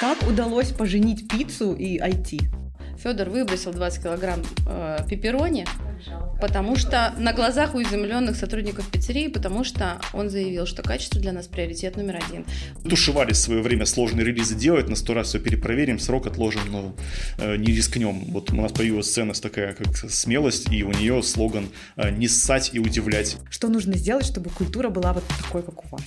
Как удалось поженить пиццу и IT? Федор выбросил 20 килограмм пепперони, потому что на глазах у изумленных сотрудников пиццерии, потому что он заявил, что качество для нас приоритет номер один. Тушевались в свое время сложные релизы делать, на 100 раз все перепроверим, срок отложим, но не рискнем. Вот у нас появилась ценность такая, как смелость, и у нее слоган «Не ссать и удивлять». Что нужно сделать, чтобы культура была вот такой, как у вас?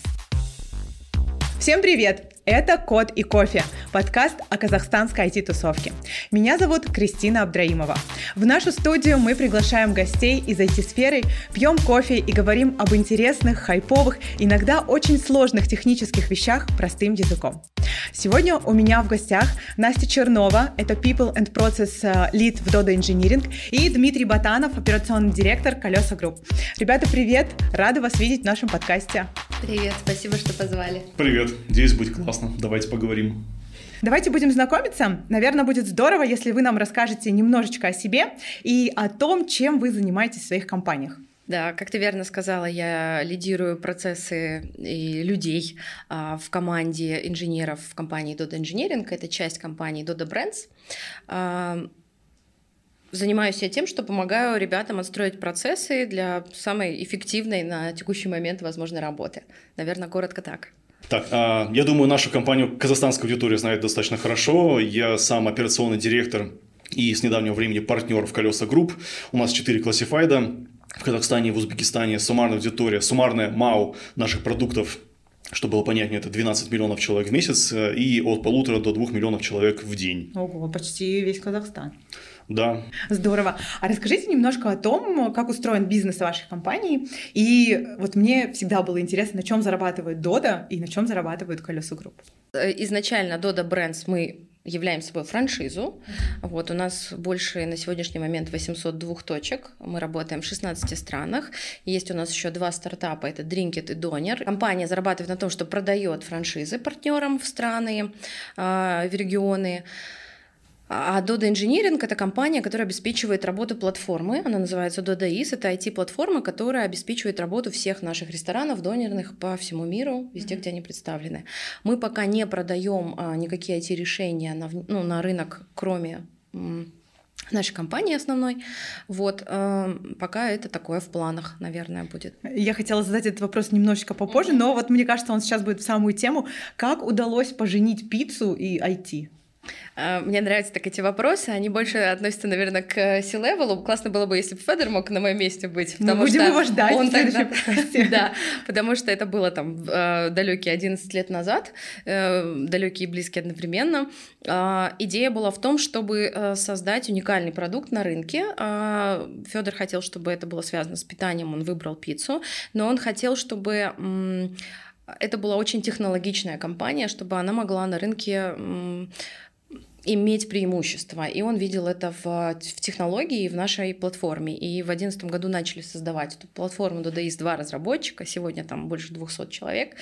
Всем привет! Это «Код и кофе» – подкаст о казахстанской IT-тусовке. Меня зовут Кристина Абдраимова. В нашу студию мы приглашаем гостей из IT-сферы, пьем кофе и говорим об интересных, хайповых, иногда очень сложных технических вещах простым языком. Сегодня у меня в гостях Настя Чернова, это People and Process Lead в Dodo Engineering, и Дмитрий Батанов, операционный директор Колеса Групп. Ребята, привет! Рада вас видеть в нашем подкасте. Привет, спасибо, что позвали. Привет, надеюсь, будет классно. Давайте поговорим. Давайте будем знакомиться. Наверное, будет здорово, если вы нам расскажете немножечко о себе и о том, чем вы занимаетесь в своих компаниях. Да, как ты верно сказала, я лидирую процессы и людей в команде инженеров в компании Dodo Engineering. Это часть компании Dodo Brands. Занимаюсь я тем, что помогаю ребятам отстроить процессы для самой эффективной на текущий момент возможной работы. Наверное, коротко так. Так, я думаю, нашу компанию казахстанская аудитория знает достаточно хорошо. Я сам операционный директор и с недавнего времени партнер в Колеса Групп. У нас 4 классифайда. В Казахстане и в Узбекистане суммарная аудитория, суммарная МАУ наших продуктов, чтобы было понятнее, это 12 миллионов человек в месяц и от 1,5 до 2 миллионов человек в день. Ого, почти весь Казахстан. Да. Здорово. А расскажите немножко о том, как устроен бизнес вашей компании. И вот мне всегда было интересно, на чем зарабатывает Dodo и на чем зарабатывает Колеса Групп. Изначально Dodo Brands мы являем собой франшизу. Вот, у нас больше на сегодняшний момент 802 точек. Мы работаем в 16 странах. Есть у нас еще 2 стартапа, это Drinkit и Doner. Компания зарабатывает на том, что продает франшизы партнерам в страны, в регионы. А Dodo Engineering – это компания, которая обеспечивает работу платформы. Она называется DodoEase. Это IT-платформа, которая обеспечивает работу всех наших ресторанов, донерных по всему миру, везде, где они представлены. Мы пока не продаем никакие IT-решения на рынок, кроме нашей компании основной. Вот, пока это такое в планах, наверное, будет. Я хотела задать этот вопрос немножечко попозже, но вот мне кажется, он сейчас будет в самую тему. Как удалось поженить пиццу и IT? Мне нравятся так эти вопросы, они больше относятся, наверное, к C-level. Классно было бы, если бы Федор мог на моем месте быть. Мы будем его ждать в следующем подкасте. Да, потому что это было там далекие 11 лет назад, далекие и близкие одновременно. Идея была в том, чтобы создать уникальный продукт на рынке. Федор хотел, чтобы это было связано с питанием, он выбрал пиццу, но он хотел, чтобы это была очень технологичная компания, чтобы она могла на рынке иметь преимущество. И он видел это в технологии и в нашей платформе. И в 2011 году начали создавать эту платформу. DodoEase 2 разработчика, сегодня там больше 200 человек.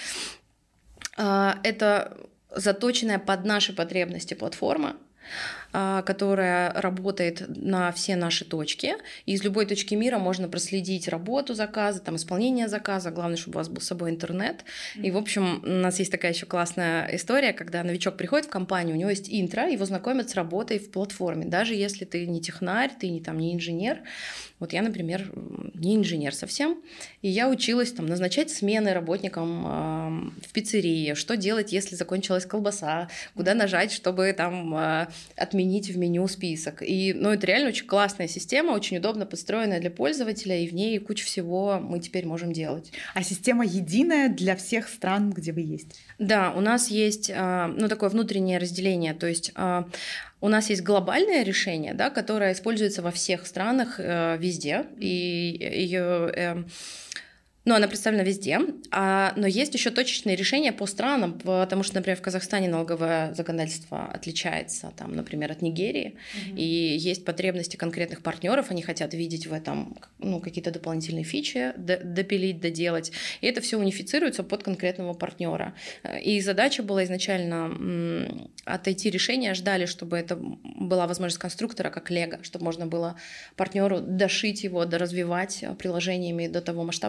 Это заточенная под наши потребности платформа, которая работает на все наши точки. И из любой точки мира можно проследить работу заказа, там, исполнение заказа. Главное, чтобы у вас был с собой интернет. И, в общем, у нас есть такая еще классная история, когда новичок приходит в компанию, у него есть интро, его знакомят с работой в платформе. Даже если ты не технарь, ты не инженер. Вот я, например, не инженер совсем. И я училась там назначать смены работникам в пиццерии, что делать, если закончилась колбаса, куда нажать, чтобы там отменить в меню список. И, это реально очень классная система, очень удобно подстроенная для пользователя, и в ней куча всего мы теперь можем делать. А система единая для всех стран, где вы есть? Да, у нас есть такое внутреннее разделение, то есть у нас есть глобальное решение, да, которое используется во всех странах везде, и ее она представлена везде, но есть еще точечные решения по странам, потому что, например, в Казахстане налоговое законодательство отличается, там, например, от Нигерии, и есть потребности конкретных партнеров, они хотят видеть в этом какие-то дополнительные фичи, допилить, доделать, и это все унифицируется под конкретного партнера. И задача была изначально от IT-решения, ждали, чтобы это была возможность конструктора, как Лего, чтобы можно было партнеру дошить его, доразвивать приложениями до того масштаба, там,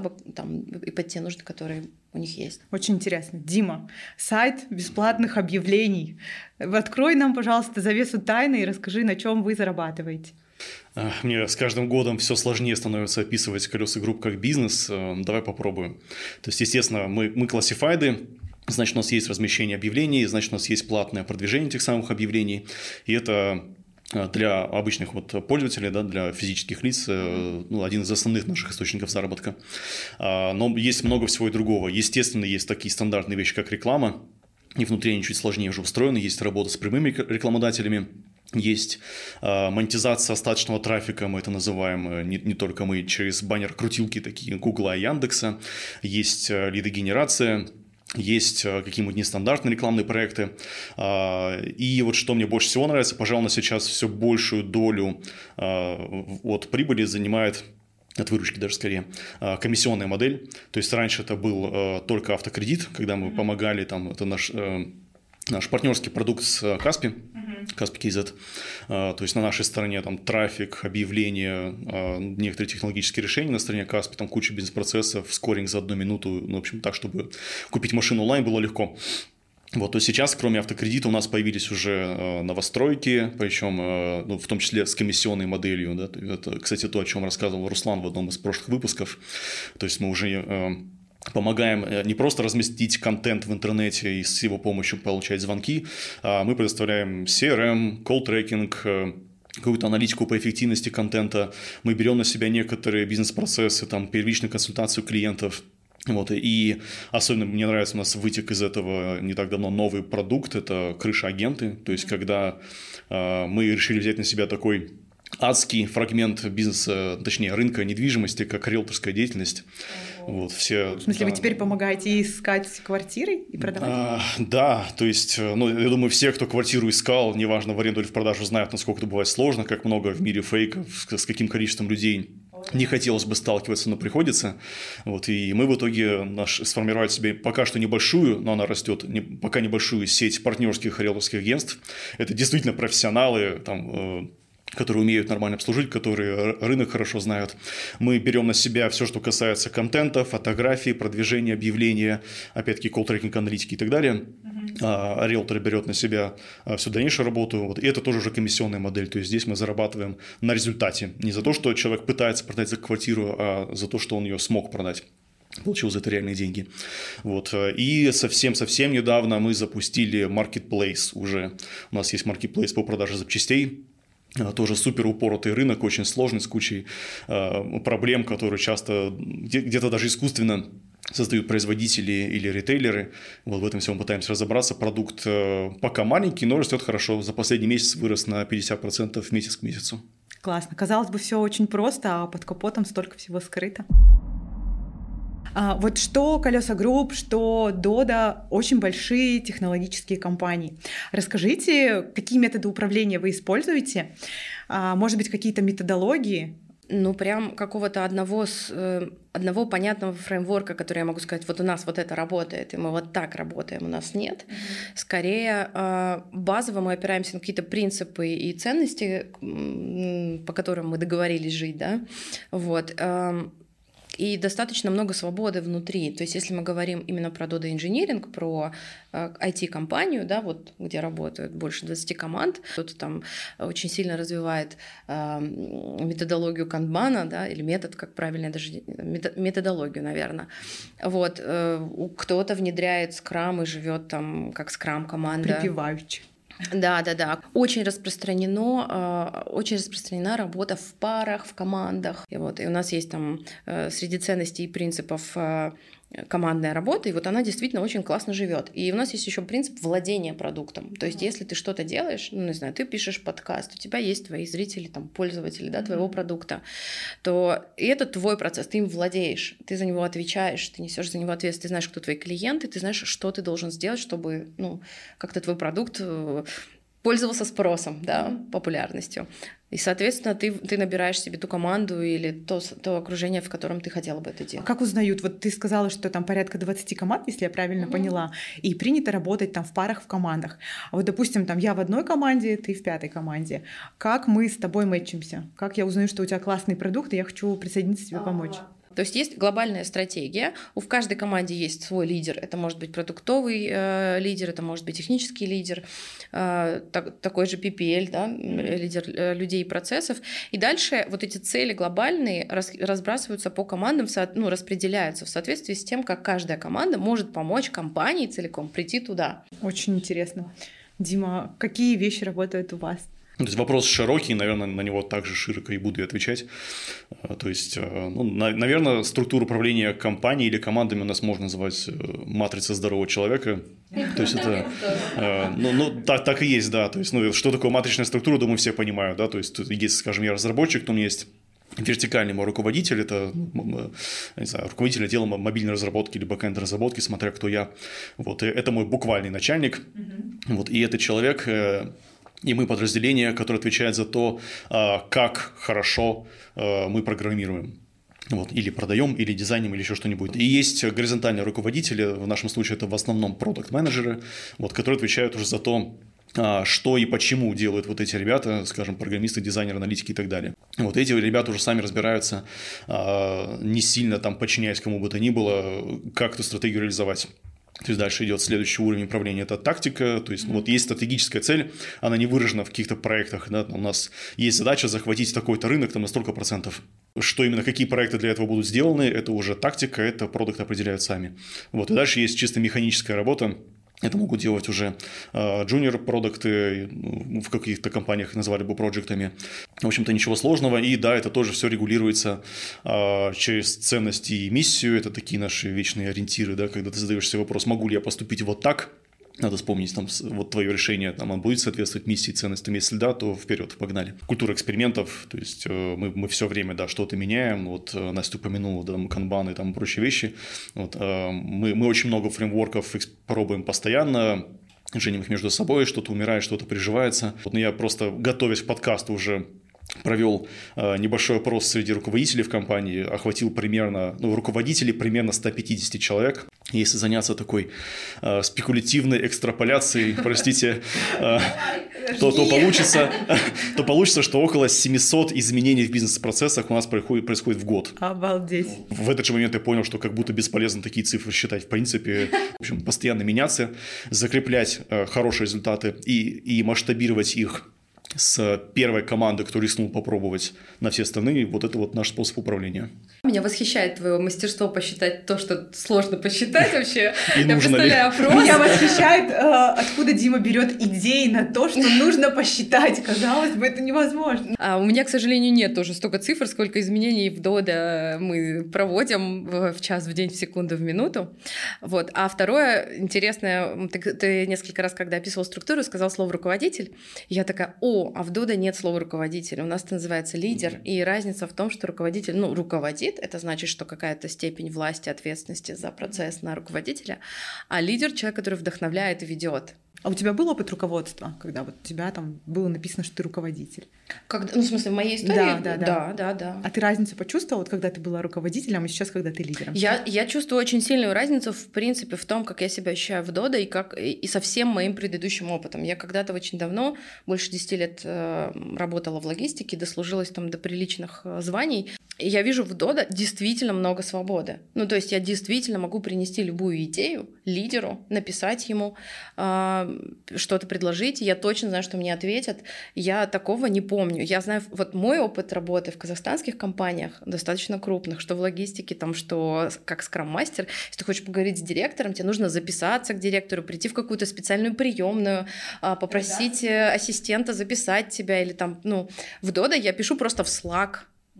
там, и под те нужды, которые у них есть. Очень интересно. Дима, сайт бесплатных объявлений. Открой нам, пожалуйста, завесу тайны и расскажи, на чем вы зарабатываете. Мне с каждым годом все сложнее становится описывать «Колеса Групп» как бизнес. Давай попробуем. То есть, естественно, мы классифайды, значит, у нас есть размещение объявлений, значит, у нас есть платное продвижение этих самых объявлений. И это для обычных пользователей, да, для физических лиц, один из основных наших источников заработка. Но есть много всего и другого. Естественно, есть такие стандартные вещи, как реклама. И внутри они чуть сложнее уже устроены. Есть работа с прямыми рекламодателями. Есть монетизация остаточного трафика, мы это называем, не только мы, через баннер-крутилки такие Гугла и Яндекса. Есть лидогенерация. Есть какие-нибудь нестандартные рекламные проекты. И вот что мне больше всего нравится, пожалуй, на сейчас все большую долю от прибыли занимает, от выручки даже скорее, комиссионная модель. То есть раньше это был только автокредит, когда мы помогали, там, это наш партнерский продукт с Каспи, Каспи KZ. То есть на нашей стороне там трафик, объявления, некоторые технологические решения на стороне Каспи, там куча бизнес-процессов, скоринг за 1 минуту, в общем, так, чтобы купить машину онлайн было легко. То сейчас, кроме автокредита, у нас появились уже новостройки, причем в том числе с комиссионной моделью. Да? Это, кстати, то, о чем рассказывал Руслан в одном из прошлых выпусков. То есть мы уже помогаем не просто разместить контент в интернете и с его помощью получать звонки, а мы предоставляем CRM, колл-трекинг, какую-то аналитику по эффективности контента. Мы берем на себя некоторые бизнес-процессы, там, первичную консультацию клиентов. И особенно мне нравится, у нас вытек из этого не так давно новый продукт, это крыша-агенты. То есть, когда мы решили взять на себя такой адский фрагмент бизнеса, точнее рынка недвижимости, как риэлторская деятельность. Все, в смысле, вы теперь помогаете искать квартиры и продавать? Да, то есть, я думаю, все, кто квартиру искал, неважно, в аренду или в продажу, знают, насколько это бывает сложно, как много в мире фейков, с каким количеством людей не хотелось бы сталкиваться, но приходится. И мы в итоге сформировали себе пока что небольшую, но она растет, пока небольшую сеть партнерских риэлторских агентств. Это действительно профессионалы, там, которые умеют нормально обслужить, которые рынок хорошо знают. Мы берем на себя все, что касается контента, фотографий, продвижения, объявления, опять-таки колл-трекинг, аналитики и так далее. А риэлтор берет на себя всю дальнейшую работу. И это тоже уже комиссионная модель. То есть здесь мы зарабатываем на результате. Не за то, что человек пытается продать за квартиру, а за то, что он ее смог продать. Получил за это реальные деньги. И совсем-совсем недавно мы запустили marketplace уже. У нас есть marketplace по продаже запчастей. Тоже супер упоротый рынок, очень сложный, с кучей проблем, которые часто где-то даже искусственно создают производители или ритейлеры. В этом всем пытаемся разобраться. Продукт пока маленький, но растет хорошо. За последний месяц вырос на 50% месяц к месяцу. Классно. Казалось бы, все очень просто, а под капотом столько всего скрыто. Что Колеса Групп, что Дода — очень большие технологические компании. Расскажите, какие методы управления вы используете? Может быть, какие-то методологии? Прям какого-то одного понятного фреймворка, который я могу сказать, у нас это работает, и мы вот так работаем, у нас нет. Скорее, базово мы опираемся на какие-то принципы и ценности, по которым мы договорились жить, да, и достаточно много свободы внутри. То есть, если мы говорим именно про Doda Engineering, про IT-компанию, да, где работают больше 20 команд, кто-то там очень сильно развивает методологию канбана, да, или метод, как правильно, даже методологию, наверное. Кто-то внедряет скрам и живет там как скрам-команда. Припеваючи. Да. Очень распространена работа в парах, в командах. И у нас есть там среди ценностей и принципов командная работа, и она действительно очень классно живет. И у нас есть еще принцип владения продуктом. То есть, если ты что-то делаешь, ты пишешь подкаст, у тебя есть твои зрители, там, пользователи, да, твоего продукта, то и это твой процесс, ты им владеешь, ты за него отвечаешь, ты несешь за него ответственность, ты знаешь, кто твои клиенты, ты знаешь, что ты должен сделать, чтобы как-то твой продукт пользовался спросом, да, популярностью. И, соответственно, ты набираешь себе ту команду или то окружение, в котором ты хотела бы это делать. А как узнают? Ты сказала, что там порядка 20 команд, если я правильно поняла, и принято работать там в парах, в командах. А допустим, там я в одной команде, ты в 5-й команде. Как мы с тобой мэтчимся? Как я узнаю, что у тебя классный продукт, и я хочу присоединиться тебе помочь? То есть есть глобальная стратегия, у каждой команде есть свой лидер, это может быть продуктовый лидер, это может быть технический лидер, такой же PPL, да, лидер людей и процессов. И дальше вот эти цели глобальные разбрасываются по командам, распределяются в соответствии с тем, как каждая команда может помочь компании целиком прийти туда. Очень интересно. Дима, какие вещи работают у вас? То есть вопрос широкий, наверное, на него также широко и буду отвечать. То есть, наверное, структуру управления компанией или командами у нас можно называть матрицей здорового человека. То есть это, так и есть, да. То есть, что такое матричная структура, думаю, все понимают, да. То есть, есть, скажем, я разработчик, то у меня есть вертикальный мой руководитель, это, не знаю, руководитель отдела мобильной разработки или бэкэнд разработки, смотря кто я. Вот, и это мой буквальный начальник. Вот, и это человек. И мы подразделение, которое отвечает за то, как хорошо мы программируем. Вот, или продаем, или дизайним, или еще что-нибудь. И есть горизонтальные руководители, в нашем случае это в основном продакт-менеджеры, вот, которые отвечают уже за то, что и почему делают вот эти ребята, скажем, программисты, дизайнеры, аналитики и так далее. Вот эти ребята уже сами разбираются, не сильно там подчиняясь кому бы то ни было, как эту стратегию реализовать. То есть дальше идет следующий уровень управления, это тактика, то есть вот есть стратегическая цель, она не выражена в каких-то проектах, да? У нас есть задача захватить такой-то рынок там на столько процентов. Что именно, какие проекты для этого будут сделаны, это уже тактика, это продукты определяют сами. Вот, и дальше есть чисто механическая работа. Это могут делать уже джуниор-продукты, в каких-то компаниях их назвали бы проектами. В общем-то, ничего сложного. И да, это тоже все регулируется через ценности и миссию. Это такие наши вечные ориентиры, да, когда ты задаешь себе вопрос, могу ли я поступить вот так? Надо вспомнить, там, вот твое решение, там, оно будет соответствовать миссии, ценностям. Если да, то вперед, погнали. Культура экспериментов, то есть мы все время, да, что-то меняем. Вот Настя упомянула, да, там, канбаны и там прочие вещи. Вот, мы очень много фреймворков пробуем постоянно, женим их между собой, что-то умирает, что-то приживается. Вот, я просто, готовясь к подкасту, уже провел небольшой опрос среди руководителей в компании, охватил примерно, руководителей примерно 150 человек. Если заняться такой спекулятивной экстраполяцией, простите, то получится, что около 700 изменений в бизнес-процессах у нас происходит в год. Обалдеть. В этот же момент я понял, что как будто бесполезно такие цифры считать. В принципе, в общем, постоянно меняться, закреплять хорошие результаты и масштабировать их с первой команды, кто рискнул попробовать, на все остальные. Вот это вот наш способ управления. Меня восхищает твое мастерство посчитать то, что сложно посчитать вообще. И я представляю опрос. Меня восхищает, откуда Дима берет идеи на то, что нужно посчитать. Казалось бы, это невозможно. У меня, к сожалению, нет тоже столько цифр, сколько изменений в Dodo мы проводим в час, в день, в секунду, в минуту. Вот. А второе интересное, ты несколько раз, когда описывал структуру, сказал слово «руководитель». Я такая, а в Dodo нет слова «руководитель». У нас это называется лидер. И разница в том, что руководитель, руководит, это значит, что какая-то степень власти, ответственности за процесс на руководителя, а лидер — человек, который вдохновляет и ведет. А у тебя был опыт руководства, когда вот у тебя там было написано, что ты руководитель? В смысле, в моей истории? Да. А ты разницу почувствовала, вот, когда ты была руководителем, и сейчас, когда ты лидером? Я чувствую очень сильную разницу, в принципе, в том, как я себя ощущаю в Dodo и со всем моим предыдущим опытом. Я когда-то очень давно, больше 10 лет работала в логистике, дослужилась там до приличных званий. И я вижу в Dodo действительно много свободы. То есть я действительно могу принести любую идею лидеру, написать ему, что-то предложить, и я точно знаю, что мне ответят. Я такого не помню. Я знаю, вот мой опыт работы в казахстанских компаниях, достаточно крупных, что в логистике, там, что как скрам-мастер, если ты хочешь поговорить с директором, тебе нужно записаться к директору, прийти в какую-то специальную приемную, попросить ассистента записать тебя, или там, в Dodo я пишу просто в Slack,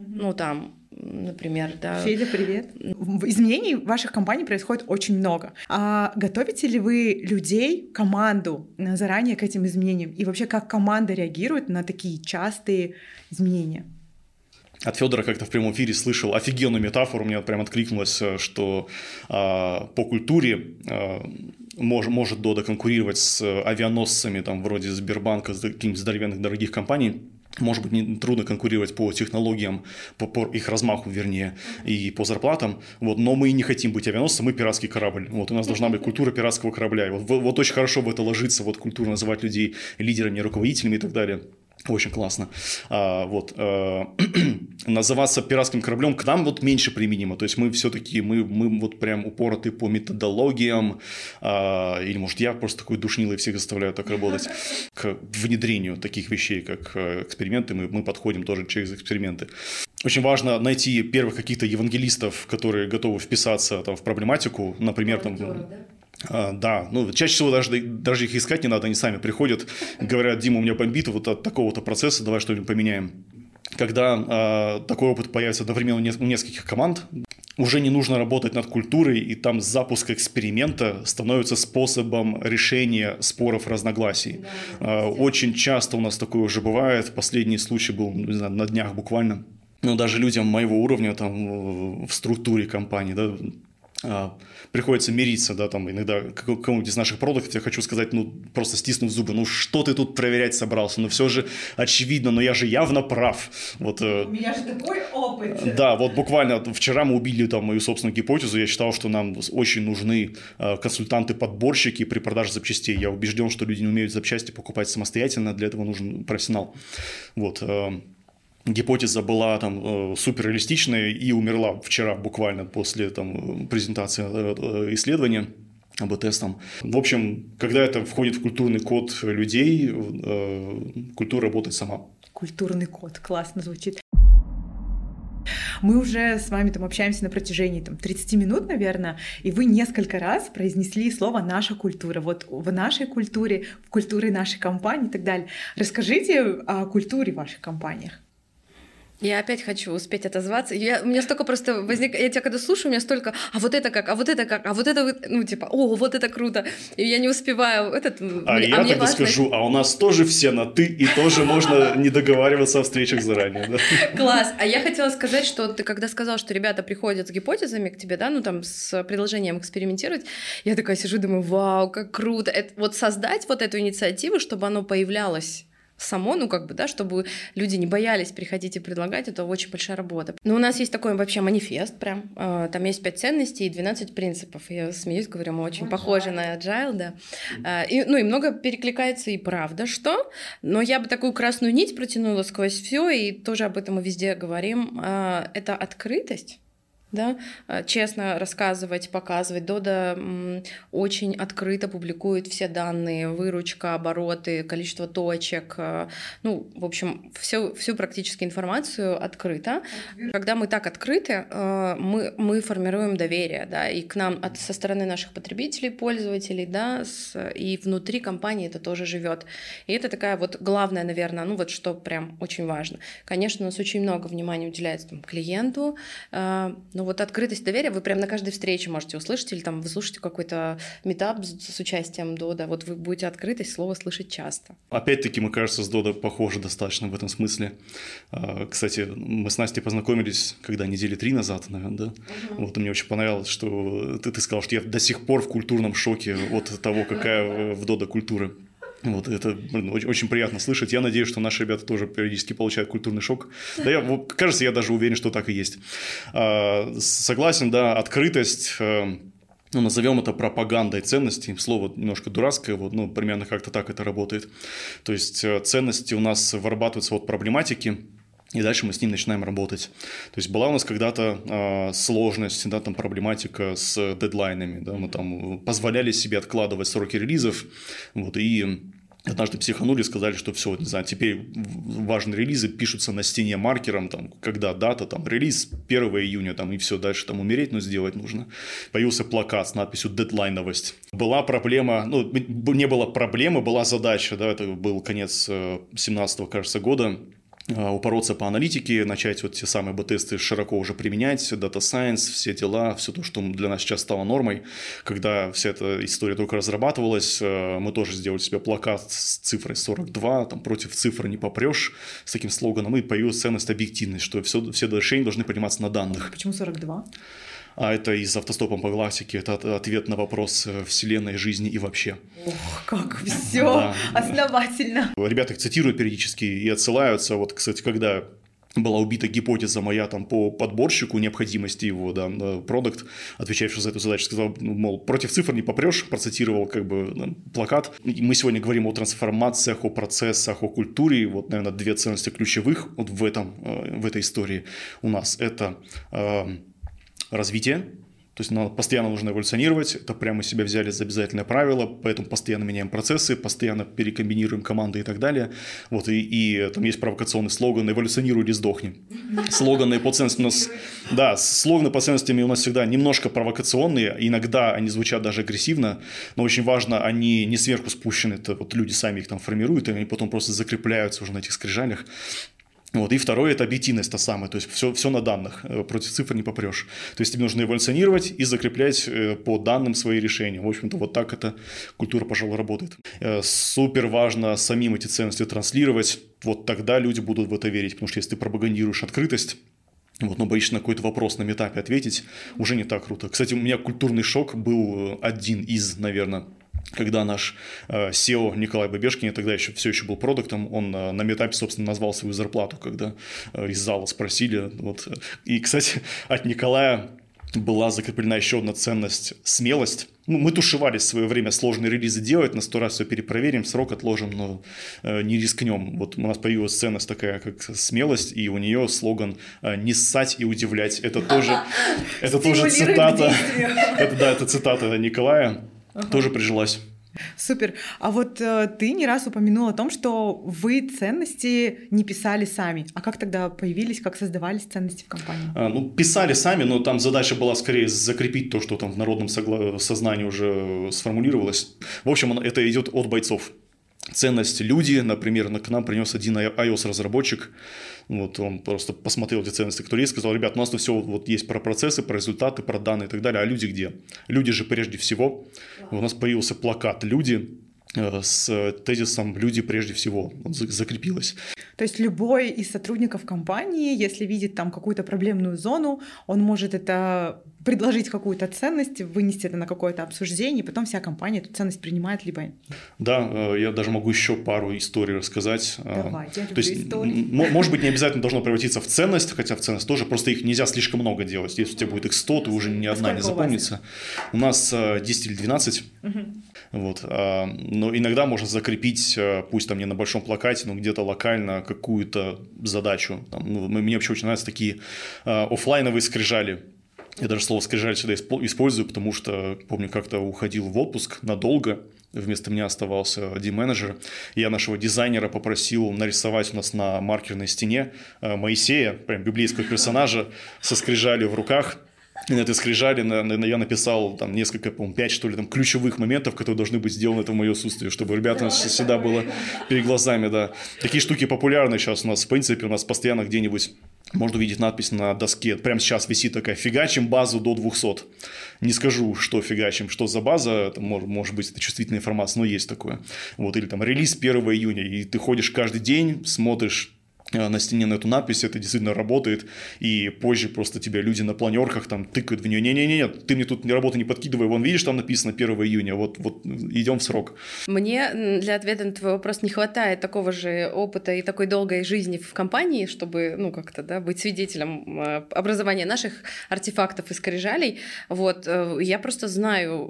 например, да. Федя, привет. Изменений в ваших компаниях происходит очень много. А готовите ли вы людей, команду заранее к этим изменениям? И вообще, как команда реагирует на такие частые изменения? От Федора как-то в прямом эфире слышал офигенную метафору, мне прям откликнулось, что по культуре может Dodo конкурировать с авианосцами, там, вроде Сбербанка, с каких-нибудь здоровенных дорогих компаний. Может быть, не трудно конкурировать по технологиям, по их размаху, вернее, и по зарплатам, но мы не хотим быть авианосцем, мы пиратский корабль. У нас должна быть культура пиратского корабля. И вот очень хорошо в это ложится, культура называть людей лидерами, руководителями и так далее. Очень классно. Называться пиратским кораблем к нам вот меньше применимо. То есть мы все-таки, мы вот прям упороты по методологиям, или, может, я просто такой душнилый, всех заставляю так работать, к внедрению таких вещей, как эксперименты. Мы подходим тоже через эксперименты. Очень важно найти первых каких-то евангелистов, которые готовы вписаться там в проблематику, например, там... Да, ну чаще всего даже их искать не надо, они сами приходят, говорят: Дима, у меня бомбит вот от такого-то процесса, давай что-нибудь поменяем. Когда такой опыт появится одновременно у нескольких команд, уже не нужно работать над культурой, и там запуск эксперимента становится способом решения споров, разногласий. Очень часто у нас такое уже бывает, последний случай был, не знаю, на днях буквально, но даже людям моего уровня там в структуре компании, да, приходится мириться, да, там иногда кому-нибудь из наших продуктов я хочу сказать, ну, просто стиснув зубы, ну, что ты тут проверять собрался, ну, все же очевидно, но я же явно прав. Вот, у меня же такой опыт. Да, вот буквально вчера мы убили там мою собственную гипотезу, я считал, что нам очень нужны консультанты-подборщики при продаже запчастей, я убежден, что люди не умеют запчасти покупать самостоятельно, для этого нужен профессионал. Вот, гипотеза была там суперреалистичная и умерла вчера буквально после там презентации исследования АБ-тестом. В общем, когда это входит в культурный код людей, культура работает сама. Культурный код, классно звучит. Мы уже с вами там общаемся на протяжении 30 минут, наверное, и вы несколько раз произнесли слово «наша культура». Вот в нашей культуре, в культуре нашей компании и так далее. Расскажите о культуре в ваших компаниях. Я опять хочу успеть отозваться. У меня столько просто возникает... Я тебя когда слушаю, у меня столько... А вот это как? А вот это как? А вот это... Ну, типа, о, вот это круто. И я не успеваю... Я тогда скажу, а у нас тоже все на «ты», и тоже можно не договариваться о встречах заранее. Да? Класс. А я хотела сказать, что ты когда сказал, что ребята приходят с гипотезами к тебе, да, ну там с предложением экспериментировать, я такая сижу, думаю, вау, как круто. Вот создать вот эту инициативу, чтобы оно появлялось само, ну как бы, да, чтобы люди не боялись приходить и предлагать, это очень большая работа. Но у нас есть такой вообще манифест прям, там есть 5 ценностей и 12 принципов. Я смеюсь, говорю, мы очень похожи на Agile, да. И много перекликается и правда, что, но я бы такую красную нить протянула сквозь все, и тоже об этом мы везде говорим, это открытость. Да, честно рассказывать, показывать. Дода очень открыто публикует все данные, выручка, обороты, количество точек, ну, в общем, всю практически информацию открыто. Когда мы так открыты, мы формируем доверие, да, и к нам со стороны наших потребителей, пользователей, да, и внутри компании это тоже живет. И это такая вот главная, наверное, ну вот что прям очень важно. Конечно, у нас очень много внимания уделяется там клиенту, но вот открытость, доверия вы прям на каждой встрече можете услышать, или там вы слушаете какой-то митап с участием Дода, вот вы будете открытость, слово слышать часто. Опять-таки, мы, кажется, с Дода похожи достаточно в этом смысле. Кстати, мы с Настей познакомились, когда недели 3 назад, наверное, да? Вот, и мне очень понравилось, что ты сказал, что я до сих пор в культурном шоке от того, какая в Дода культура. Вот, это очень приятно слышать. Я надеюсь, что наши ребята тоже периодически получают культурный шок. Да, кажется, я даже уверен, что так и есть. Согласен, да, открытость, ну, назовем это пропагандой ценностей. Слово немножко дурацкое, вот, ну, примерно как-то так это работает. То есть ценности у нас вырабатываются от проблематики, и дальше мы с ним начинаем работать. То есть была у нас когда-то сложность, да, там проблематика с дедлайнами. Да, мы там позволяли себе откладывать сроки релизов. Вот, и однажды психанули, сказали, что все, не знаю, теперь важные релизы пишутся на стене маркером, там, когда дата, там, релиз 1 июня, там, и все, дальше там умереть, но сделать нужно. Появился плакат с надписью «Дедлайновость». Была проблема, ну, не было проблемы, была задача, да, это был конец 2017, кажется, года, упороться по аналитике, начать вот те самые АБ-тесты широко уже применять, Data Science, все дела, все то, что для нас сейчас стало нормой. Когда вся эта история только разрабатывалась, мы тоже сделали себе плакат с цифрой 42, там, против цифры не попрешь, с таким слоганом, и появилась ценность объективность, что все решения должны приниматься на данных. Почему 42? А это из «Автостопом по галактике», это ответ на вопрос Вселенной, жизни и вообще. Ох, как все основательно. Ребята их цитируют периодически и отсылаются. Вот, кстати, когда была убита гипотеза моя там по подборщику, необходимости его, да, продукт, отвечающий за эту задачу, сказал, мол, против цифр не попрешь, процитировал как бы плакат. И мы сегодня говорим о трансформациях, о процессах, о культуре. И вот, наверное, две ценности ключевых вот в этой истории у нас. Это развитие. То есть нам постоянно нужно эволюционировать, это прямо себя взяли за обязательное правило, поэтому постоянно меняем процессы, постоянно перекомбинируем команды и так далее. Вот, и там есть провокационный слоган «Эволюционируй или сдохни». Слоганы по ценностям у нас, да, слоганы по ценностям у нас всегда немножко провокационные, иногда они звучат даже агрессивно, но очень важно, они не сверху спущены, это вот люди сами их там формируют, и они потом просто закрепляются уже на этих скрижалях. Вот. И второе – это объективность та самая, то есть все на данных, против цифр не попрешь. То есть тебе нужно эволюционировать и закреплять по данным свои решения. В общем-то, вот так эта культура, пожалуй, работает. Супер важно самим эти ценности транслировать, вот тогда люди будут в это верить, потому что если ты пропагандируешь открытость, вот, но боишься на какой-то вопрос на митапе ответить, уже не так круто. Кстати, у меня культурный шок был один из, наверное, когда наш SEO Николай Бабешкин, тогда все еще был продуктом, он на митапе, собственно, назвал свою зарплату, когда из зала спросили. Вот. И, кстати, от Николая была закреплена еще одна ценность – смелость. Ну, мы тушевались в свое время сложные релизы делать, на 100 раз все перепроверим, срок отложим, но не рискнем. Вот у нас появилась ценность такая, как смелость, и у нее слоган «Не ссать и удивлять». Это тоже цитата. Это цитата Николая. Тоже прижилась. Супер. А вот ты не раз упомянул о том, что вы ценности не писали сами. А как тогда появились, как создавались ценности в компании? Писали сами, но там задача была скорее закрепить то, что там в народном сознании уже сформулировалось. В общем, это идет от бойцов. Ценность люди, например, к нам принес один iOS-разработчик. Вот он просто посмотрел эти ценности, которые есть, сказал: ребят, у нас тут все вот есть про процессы, про результаты, про данные и так далее, а люди где? Люди же прежде всего. У нас появился плакат «Люди» с тезисом «Люди прежде всего». Он закрепилось. То есть любой из сотрудников компании, если видит там какую-то проблемную зону, он может это предложить какую-то ценность, вынести это на какое-то обсуждение, и потом вся компания эту ценность принимает либо... Да, я даже могу еще пару историй рассказать. Давай, я люблю То есть, истории. Может быть, не обязательно должно превратиться в ценность, хотя в ценность тоже, просто их нельзя слишком много делать. Если у тебя будет их 100, то уже ни одна не запомнится. У нас 10 или 12. Вот. Но иногда можно закрепить, пусть там не на большом плакате, но где-то локально какую-то задачу. Мне вообще очень нравятся такие офлайновые скрижали. Я даже слово «скрижаль» сюда использую, потому что, помню, как-то уходил в отпуск надолго, вместо меня оставался DM-менеджер. Я нашего дизайнера попросил нарисовать у нас на маркерной стене Моисея, прям библейского персонажа, со скрижалью в руках. И на этой скрижали я написал там несколько, по-моему, 5, что ли, там ключевых моментов, которые должны быть сделаны в мое отсутствие, чтобы ребята всегда было перед глазами, да. Такие штуки популярны сейчас у нас, в принципе, у нас постоянно где-нибудь можно увидеть надпись на доске. Прямо сейчас висит такая: «Фигачим базу до 200». Не скажу, что фигачим, что за база, это может быть это чувствительная информация, но есть такое. Вот, или там релиз 1 июня, и ты ходишь каждый день, смотришь на стене на эту надпись, это действительно работает, и позже просто тебя люди на планерках там тыкают в нее: не-не-не, ты мне тут работу не подкидывай, вон видишь, там написано 1 июня, вот идем в срок. Мне для ответа на твой вопрос не хватает такого же опыта и такой долгой жизни в компании, чтобы, как-то, да, быть свидетелем образования наших артефактов и скрижалей. Вот, я просто знаю,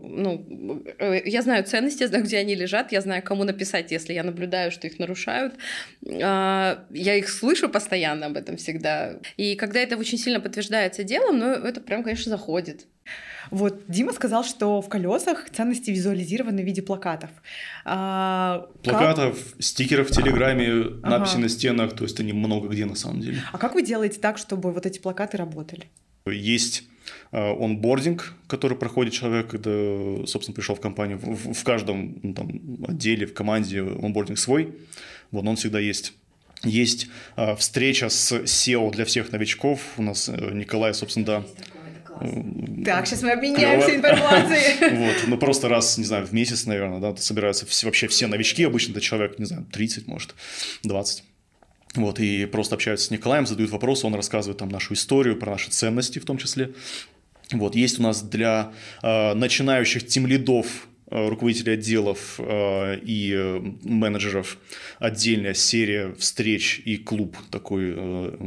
я знаю ценности, я знаю, где они лежат, я знаю, кому написать, если я наблюдаю, что их нарушают. Я их слышу постоянно об этом всегда. И когда это очень сильно подтверждается делом, это прям, конечно, заходит. Вот Дима сказал, что в «Колесах» ценности визуализированы в виде плакатов. Плакатов, стикеров в Телеграме, надписи на стенах, то есть они много где на самом деле. А как вы делаете так, чтобы вот эти плакаты работали? Есть онбординг, который проходит человек, когда, собственно, пришел в компанию. В каждом отделе, в команде онбординг свой. Вот он всегда есть. Есть встреча с SEO для всех новичков. У нас Николай, собственно, да. Так, сейчас мы обменяемся информацией. Вот, просто раз, не знаю, в месяц, наверное, да, собираются вообще все новички. Обычно это человек, не знаю, 30, может, 20. Вот, и просто общаются с Николаем, задают вопросы, он рассказывает там нашу историю, про наши ценности в том числе. Вот, есть у нас для начинающих тимлидов руководителей отделов и менеджеров отдельная серия встреч и клуб такой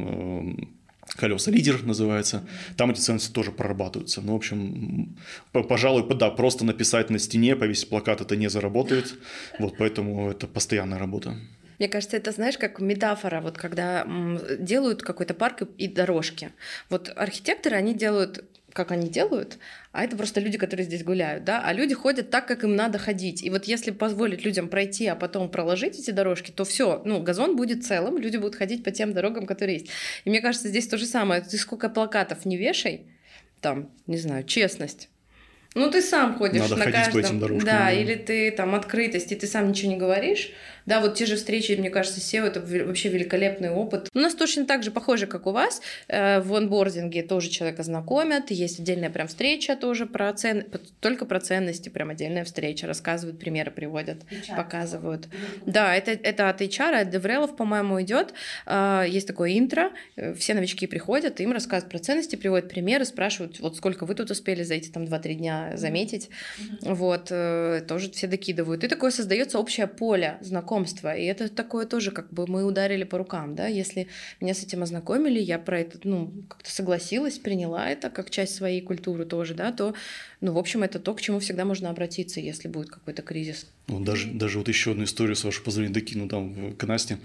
«Колеса лидер» называется. Там эти ценности тоже прорабатываются. Ну, в общем, пожалуй, да, просто написать на стене, повесить плакат это не заработает. Вот поэтому это постоянная работа. Мне кажется, это, знаешь, как метафора, вот когда делают какой-то парк и дорожки. Вот архитекторы, они делают, как они делают, а это просто люди, которые здесь гуляют, да, а люди ходят так, как им надо ходить. И вот если позволить людям пройти, а потом проложить эти дорожки, то все, ну, газон будет целым, люди будут ходить по тем дорогам, которые есть. И мне кажется, здесь то же самое. Ты сколько плакатов не вешай, там, не знаю, честность. Ну, ты сам ходишь надо на ходить каждом, по этим дорожкам, да, или ты там открытость, и ты сам ничего не говоришь. Да, вот те же встречи, мне кажется, SEO — это вообще великолепный опыт. У нас точно так же похоже, как у вас. В онбординге тоже человека знакомят, есть отдельная прям встреча тоже про только про ценности, прям отдельная встреча, рассказывают, примеры приводят, показывают. Да, это от HR, от деврелов, по-моему, идет. Есть такое интро, все новички приходят, им рассказывают про ценности, приводят примеры, спрашивают, вот сколько вы тут успели за эти там 2-3 дня заметить. Вот, тоже все докидывают. И такое создается общее поле знакомства. И это такое тоже, как бы мы ударили по рукам, да, если меня с этим ознакомили, я про это, ну, как-то согласилась, приняла это как часть своей культуры тоже, да, то, ну, в общем, это то, к чему всегда можно обратиться, если будет какой-то кризис. Ну, даже вот еще одну историю, с вашего позволения, докину там к Насте.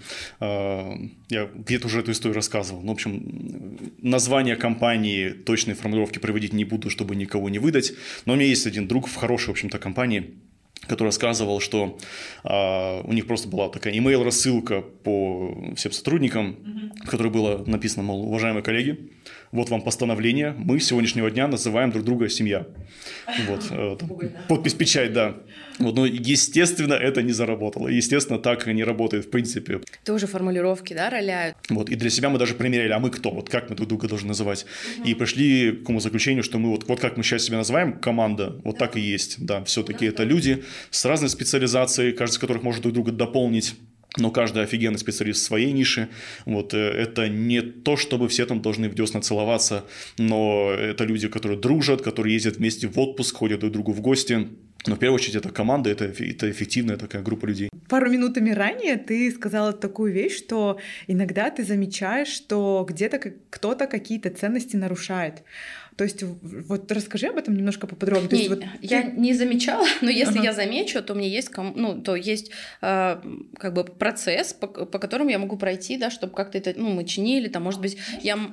Я где-то уже эту историю рассказывал. Ну, в общем, название компании, точные формулировки приводить не буду, чтобы никого не выдать, но у меня есть один друг в хорошей, в общем-то, компании, который рассказывал, что у них просто была такая email-рассылка по всем сотрудникам, в которой было написано, мол, уважаемые коллеги, вот вам постановление, мы с сегодняшнего дня называем друг друга семья. Вот, подпись, печать, да. Вот, но, естественно, это не заработало. Естественно, так не работает в принципе. Тоже формулировки, да, роляют. Вот, и для себя мы даже примеряли, а мы кто, вот как мы друг друга должны называть. И пришли к такому заключению, что мы вот как мы сейчас себя называем, команда, вот так и есть. Да, все-таки это люди с разной специализацией, каждый из которых может друг друга дополнить. Но каждый офигенный специалист в своей нише. Вот, это не то, чтобы все там должны в десна целоваться, но это люди, которые дружат, которые ездят вместе в отпуск, ходят друг к другу в гости. Но в первую очередь это команда, это эффективная такая группа людей. Пару минутами ранее ты сказала такую вещь, что иногда ты замечаешь, что где-то кто-то какие-то ценности нарушает. То есть вот расскажи об этом немножко поподробнее. То есть, вот я не замечала, но если я замечу, то мне есть, то есть как бы процесс, по которому я могу пройти, да, чтобы как-то это, мы чинили, там, может быть,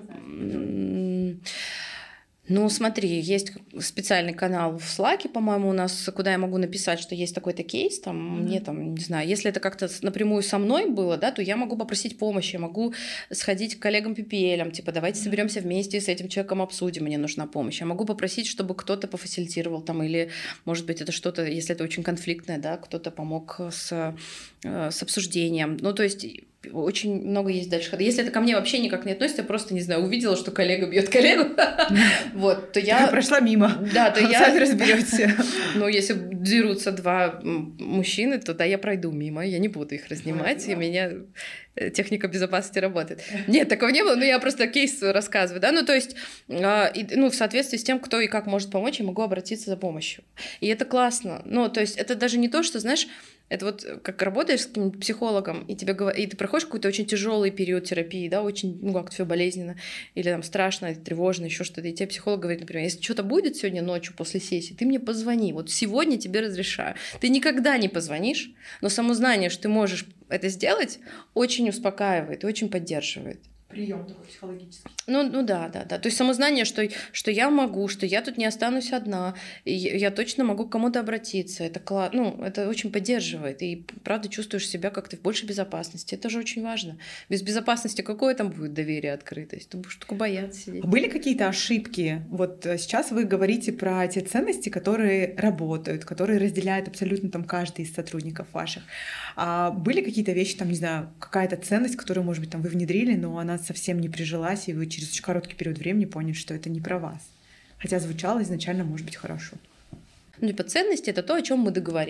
Ну, смотри, есть специальный канал в Slack, по-моему, у нас, куда я могу написать, что есть такой-то кейс, там, мне там, не знаю, если это как-то напрямую со мной было, да, то я могу попросить помощи, я могу сходить к коллегам PPL, типа, давайте соберемся вместе и с этим человеком обсудим, мне нужна помощь. Я могу попросить, чтобы кто-то пофасилитировал там, или, может быть, это что-то, если это очень конфликтное, да, кто-то помог с обсуждением. Ну, то есть очень много есть дальше хода. Если это ко мне вообще никак не относится, я просто, не знаю, увидела, что коллега бьет коллегу, вот, то я... прошла мимо. Да, то я... Сами разберетесь. Ну, если дерутся два мужчины, то да, я пройду мимо, я не буду их разнимать, и меня техника безопасности работает. Нет, такого не было, но я просто кейс рассказываю, да, ну, то есть, в соответствии с тем, кто и как может помочь, я могу обратиться за помощью. И это классно. Ну, то есть, это даже не то, что, знаешь, это вот как работаешь с каким-нибудь психологом, и ты проходишь какой-то очень тяжелый период терапии, да, очень, как-то все болезненно, или там страшно, тревожно, еще что-то, и тебе психолог говорит, например, если что-то будет сегодня ночью после сессии, ты мне позвони, вот сегодня тебе разрешаю. Ты никогда не позвонишь, но само знание, что ты можешь это сделать, очень успокаивает и очень поддерживает. Прием такой психологический. Ну да. То есть само знание, что я могу, что я тут не останусь одна, и я точно могу к кому-то обратиться. Это это очень поддерживает. И правда чувствуешь себя как-то в большей безопасности. Это же очень важно. Без безопасности какое там будет доверие, открытость? Ты будешь только бояться сидеть. Были какие-то ошибки? Вот сейчас вы говорите про те ценности, которые работают, которые разделяет абсолютно там каждый из сотрудников ваших. А были какие-то вещи, там, не знаю, какая-то ценность, которую, может быть, там вы внедрили, но она совсем не прижилась, и вы через очень короткий период времени поняли, что это не про вас. Хотя звучало изначально, может быть, хорошо. Ценности — это то, о чем мы договорились.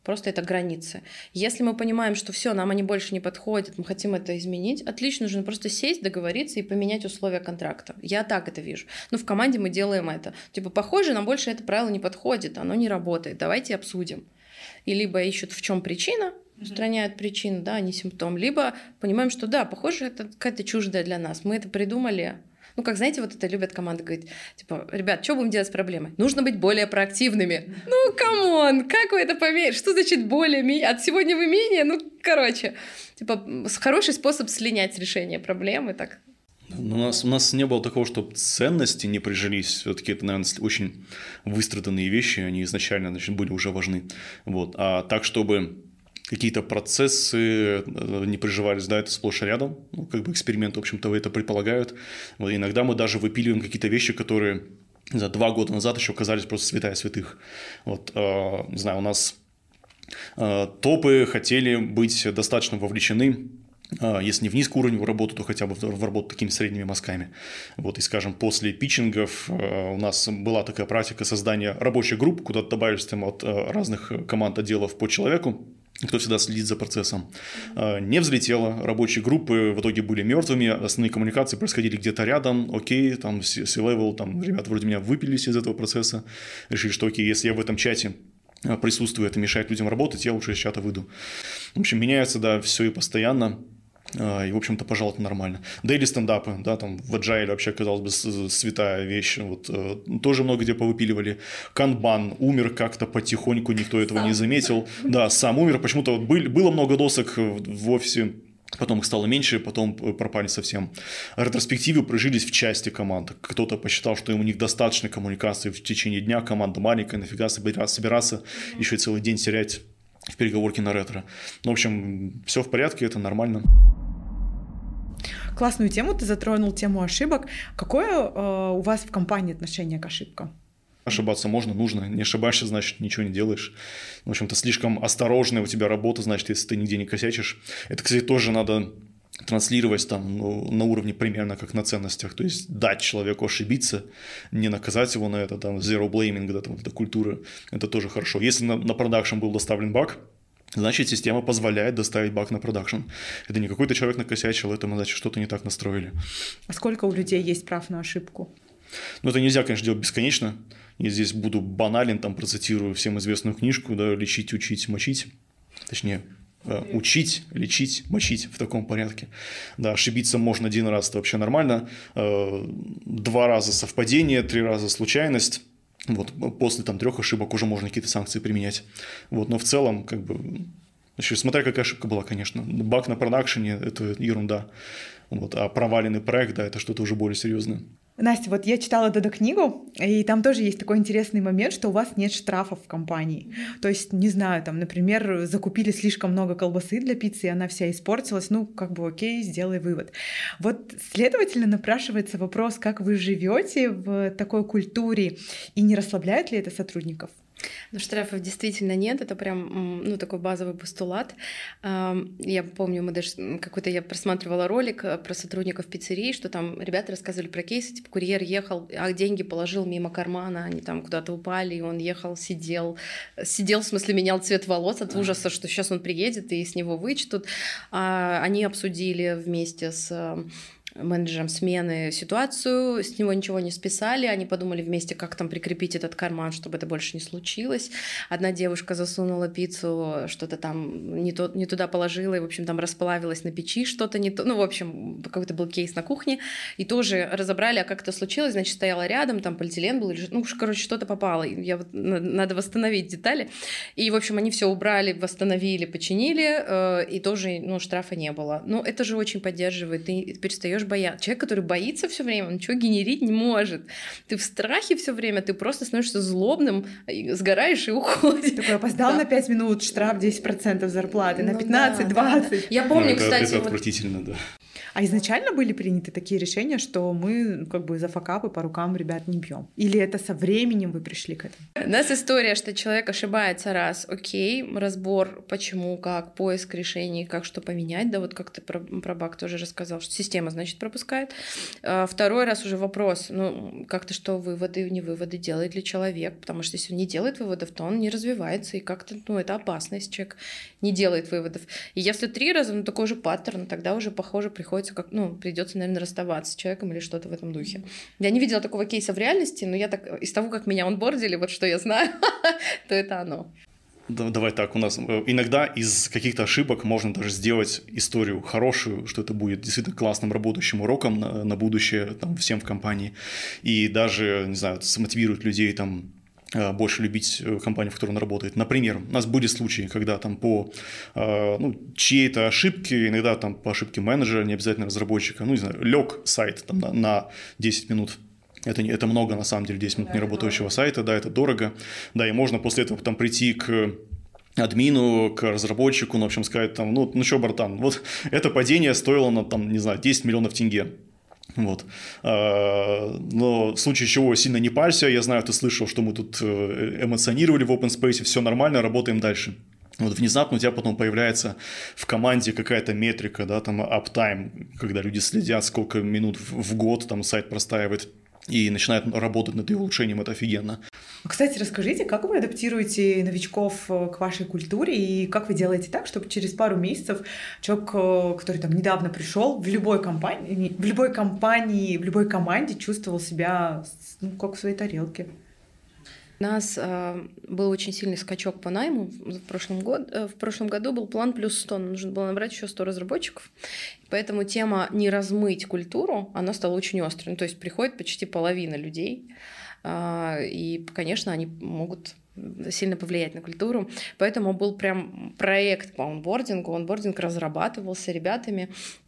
Просто это границы. Если мы понимаем, что все, нам они больше не подходят, мы хотим это изменить, отлично, нужно просто сесть, договориться и поменять условия контракта. Я так это вижу. Но в команде мы делаем это. Типа, похоже, нам больше это правило не подходит, оно не работает, давайте обсудим. И либо ищут, в чем причина, устраняют причину, да, а не симптом, либо понимаем, что да, похоже, это какая-то чуждая для нас, мы это придумали. Ну, как, знаете, вот это любят команды говорить, типа, ребят, что будем делать с проблемой? Нужно быть более проактивными. Ну, камон, как вы это поверите? Что значит более? От сегодня вы менее? Ну, короче, типа, хороший способ слинять решение проблемы, так. У нас не было такого, чтобы ценности не прижились. Все-таки это, наверное, очень выстраданные вещи, они изначально, значит, были уже важны. Вот. А так, чтобы какие-то процессы не приживались, да, это сплошь и рядом. Ну, как бы эксперименты, в общем-то, это предполагают. Вот, иногда мы даже выпиливаем какие-то вещи, которые за 2 года назад еще казались просто святая святых. Вот, не знаю, у нас топы хотели быть достаточно вовлечены, если не в низкоуровневую работу, то хотя бы в работу такими средними мазками. Вот, и, скажем, после питчингов у нас была такая практика создания рабочих групп, куда добавились там от разных команд, отделов по человеку, кто всегда следит за процессом. Не взлетело, рабочие группы в итоге были мертвыми, основные коммуникации происходили где-то рядом, окей, там C-level, там ребята вроде меня выпились из этого процесса, решили, что окей, если я в этом чате присутствую, это мешает людям работать, я лучше из чата выйду. В общем, меняется, да, все и постоянно. И, в общем-то, пожалуй, это нормально. Дейли стендапы, да, там в Agile вообще, казалось бы, святая вещь. Вот, тоже много где повыпиливали. Канбан умер как-то потихоньку, никто этого не заметил. Да, сам умер. Почему-то вот было много досок в офисе, потом их стало меньше, потом пропали совсем. Ретроспективы прижились в части команд. Кто-то посчитал, что у них достаточно коммуникации в течение дня, команда маленькая, нафига собираться, еще и целый день терять в переговорке на ретро. Ну, в общем, все в порядке, это нормально. Классную тему ты затронул, тему ошибок. Какое у вас в компании отношение к ошибкам? Ошибаться можно, нужно. Не ошибаешься, значит, ничего не делаешь. В общем-то, слишком осторожная у тебя работа, значит, если ты нигде не косячишь. Это, кстати, тоже надо транслировать там, на уровне примерно как на ценностях. То есть дать человеку ошибиться, не наказать его на это, там, zero blaming, да, там, эта культура, это тоже хорошо. Если на продакшн был доставлен баг, значит, система позволяет доставить баг на продакшн. Это не какой-то человек накосячил, это мы, значит, что-то не так настроили. А сколько у людей есть прав на ошибку? Ну, это нельзя, конечно, делать бесконечно. Я здесь буду банален, там процитирую всем известную книжку, да, «Лечить, учить, мочить». Точнее, учить, лечить, мочить в таком порядке. Да, ошибиться можно 1 раз, это вообще нормально. 2 раза совпадение, 3 раза случайность. Вот, после там 3 ошибок уже можно какие-то санкции применять. Вот, но в целом, как бы, еще смотря какая ошибка была, конечно. Баг на продакшене – это ерунда. Вот, а проваленный проект, да, это что-то уже более серьезное. Настя, вот я читала Додо-книгу, и там тоже есть такой интересный момент, что у вас нет штрафов в компании. То есть, не знаю, там, например, закупили слишком много колбасы для пиццы, и она вся испортилась, ну, как бы окей, сделай вывод. Вот, следовательно, напрашивается вопрос, как вы живете в такой культуре, и не расслабляет ли это сотрудников? Ну, штрафов действительно нет, это прям, ну, такой базовый постулат. Я помню, я просматривала ролик про сотрудников пиццерии, что там ребята рассказывали про кейсы, типа курьер ехал, а деньги положил мимо кармана, они там куда-то упали, и он ехал, сидел, в смысле, менял цвет волос от ужаса, что сейчас он приедет и с него вычтут. Они обсудили вместе с менеджером смены ситуацию, с него ничего не списали, они подумали вместе, как там прикрепить этот карман, чтобы это больше не случилось. Одна девушка засунула пиццу, что-то там не туда положила, и, в общем, там расплавилось на печи что-то не то. Ну, в общем, какой-то был кейс на кухне, и тоже разобрали, а как это случилось, значит, стояла рядом, там полиэтилен был, ну, короче, что-то попало, надо восстановить детали. И, в общем, они все убрали, восстановили, починили, и тоже, ну, штрафа не было. Ну, это же очень поддерживает, ты перестаешь бояться. Человек, который боится все время, он ничего генерить не может. Ты в страхе все время, ты просто становишься злобным, сгораешь и уходишь. Такой опоздал на 5 минут, штраф 10% зарплаты, на 15-20. Да. Я помню, кстати... Это отвратительно, да. А изначально были приняты такие решения, что мы как бы за факапы по рукам ребят не бьем? Или это со временем вы пришли к этому? У нас история, что человек ошибается раз, окей, разбор, почему, как, поиск решений, как что поменять, да, вот как ты про баг тоже рассказал, что система, значит, значит пропускает. Второй раз уже вопрос, ну, как-то что выводы, не выводы, делает ли человек, потому что если он не делает выводов, то он не развивается, и как-то, ну, это опасно, если человек не делает выводов. И если 3 раза, ну, такой же паттерн, тогда уже, похоже, приходится, придется, наверное, расставаться с человеком или что-то в этом духе. Я не видела такого кейса в реальности, но я так, из того, как меня онбордили, вот что я знаю, то это оно. Давай так, у нас иногда из каких-то ошибок можно даже сделать историю хорошую, что это будет действительно классным работающим уроком на будущее там, всем в компании. И даже, не знаю, смотивирует людей там больше любить компанию, в которой он работает. Например, у нас были случаи, когда там по чьей-то ошибке, иногда там по ошибке менеджера, не обязательно разработчика, не знаю, лег сайт там, на 10 минут. Это много, на самом деле, 10 минут неработающего сайта, да, это дорого. Да, и можно после этого там прийти к админу, к разработчику, в общем, сказать там, ну что, братан, вот это падение стоило, там, не знаю, 10 миллионов тенге. Вот. Но в случае чего сильно не парься, я знаю, ты слышал, что мы тут эмоционировали в open space, все нормально, работаем дальше. Вот внезапно у тебя потом появляется в команде какая-то метрика, да, там uptime, когда люди следят, сколько минут в год там сайт простаивает, и начинают работать над улучшением, это офигенно. Кстати, расскажите, как вы адаптируете новичков к вашей культуре и как вы делаете так, чтобы через пару месяцев человек, который там недавно пришел, в любой компании, в любой команде чувствовал себя как в своей тарелке? У нас был очень сильный скачок по найму. В прошлом году был план плюс 100. Нужно было набрать еще 100 разработчиков. Поэтому тема не размыть культуру, она стала очень острой. Ну, то есть приходит почти половина людей. И, конечно, они могут сильно повлиять на культуру. Поэтому был прям проект по онбордингу. Онбординг разрабатывался ребятами.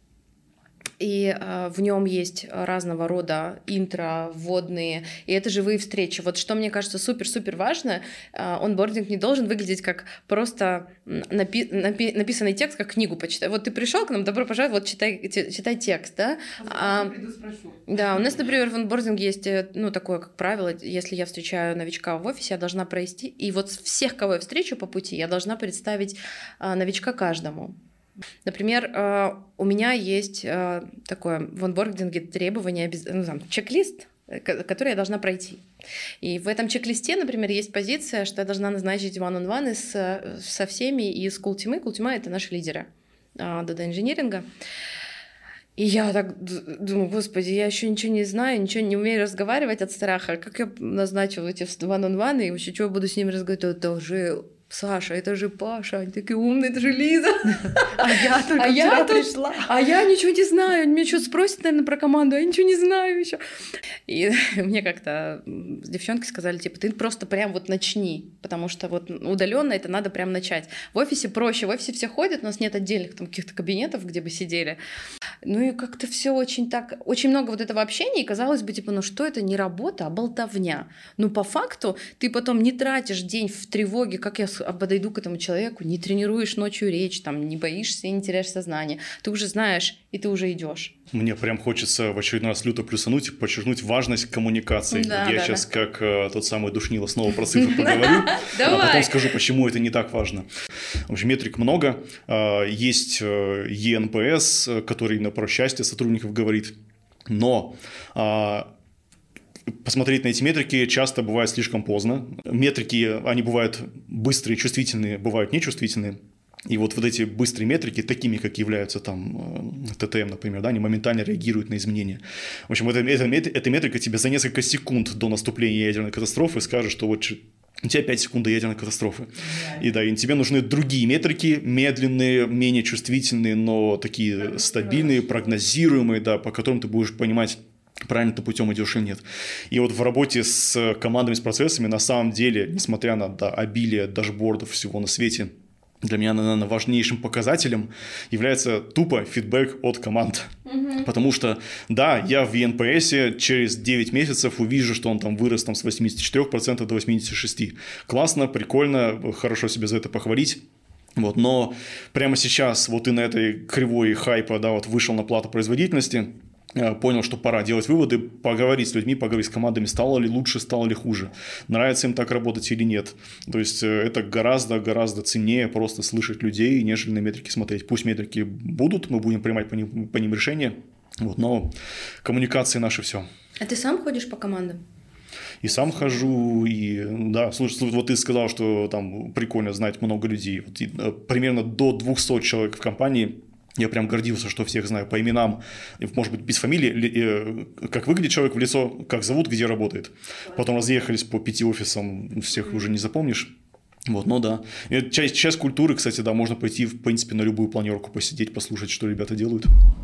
И в нем есть разного рода интро, вводные, и это живые встречи. Вот что мне кажется супер-супер важно, онбординг не должен выглядеть как просто написанный текст, как книгу почитай. Вот ты пришел к нам, добро пожаловать, вот читай текст, да? Приду, спрошу. Да, у нас, например, в онбординге есть, такое, как правило, если я встречаю новичка в офисе, я должна пройти, и вот всех, кого я встречу по пути, я должна представить новичка каждому. Например, у меня есть такое в онбординге требование, чек-лист, который я должна пройти. И в этом чек-листе, например, есть позиция, что я должна назначить one-on-one со всеми из Култимы. Култима — это наши лидеры дата-инжиниринга. И я так думаю, господи, я еще ничего не знаю, ничего не умею разговаривать от страха. Как я назначу эти one-on-one, и вообще, что я буду с ними разговаривать? Это уже... Саша, это же Паша, они такие умные, это же Лиза. А я только вчера пришла. А я ничего не знаю. Меня что-то спросят, наверное, про команду, а я ничего не знаю еще. И мне как-то девчонки сказали, типа, ты просто прям вот начни, потому что вот удаленно это надо прям начать. В офисе проще, в офисе все ходят, у нас нет отдельных там каких-то кабинетов, где бы сидели. Ну и как-то все очень много вот этого общения, и казалось бы, типа, ну что это не работа, а болтовня. Ну по факту ты потом не тратишь день в тревоге, как я подойду к этому человеку, не тренируешь ночью речь, там, не боишься и не теряешь сознание. Ты уже знаешь, и ты уже идешь. Мне прям хочется в очередной раз люто плюсануть и подчеркнуть важность коммуникации. Я сейчас как тот самый душнило снова про цифры поговорю, а потом скажу, почему это не так важно. В общем, метрик много. Есть ENPS, который именно про счастье сотрудников говорит. Но посмотреть на эти метрики часто бывает слишком поздно. Метрики, они бывают быстрые, чувствительные, бывают нечувствительные. И вот эти быстрые метрики, такими, как являются там ТТМ, например, да, они моментально реагируют на изменения. В общем, эта метрика тебе за несколько секунд до наступления ядерной катастрофы скажет, что вот у тебя 5 секунд до ядерной катастрофы. И да, и тебе нужны другие метрики, медленные, менее чувствительные, но такие стабильные, прогнозируемые, да, по которым ты будешь понимать, правильно ты путем идешь или нет. И вот в работе с командами, с процессами, на самом деле, несмотря на обилие дашбордов всего на свете, для меня, наверное, важнейшим показателем является тупо фидбэк от команд. Потому что, да, я в ENPS через 9 месяцев увижу, что он там вырос там, с 84% до 86%. Классно, прикольно, хорошо себя за это похвалить. Вот, но прямо сейчас вот и на этой кривой хайпа, да, вот вышел на плату производительности, понял, что пора делать выводы, поговорить с людьми, поговорить с командами, стало ли лучше, стало ли хуже, нравится им так работать или нет. То есть это гораздо ценнее просто слышать людей, нежели на метрики смотреть. Пусть метрики будут, мы будем принимать по ним решения, Вот, но коммуникации наши все. А ты сам ходишь по командам? И сам хожу, и да, слушай, вот ты сказал, что там прикольно знать много людей. Вот, примерно до 200 человек в компании. Я прям гордился, что всех знаю по именам, может быть, без фамилии, как выглядит человек в лицо, как зовут, где работает. Потом разъехались по 5 офисам, всех уже не запомнишь. Вот, ну да. И часть культуры, кстати, да, можно пойти, в принципе, на любую планерку посидеть, послушать, что ребята делают.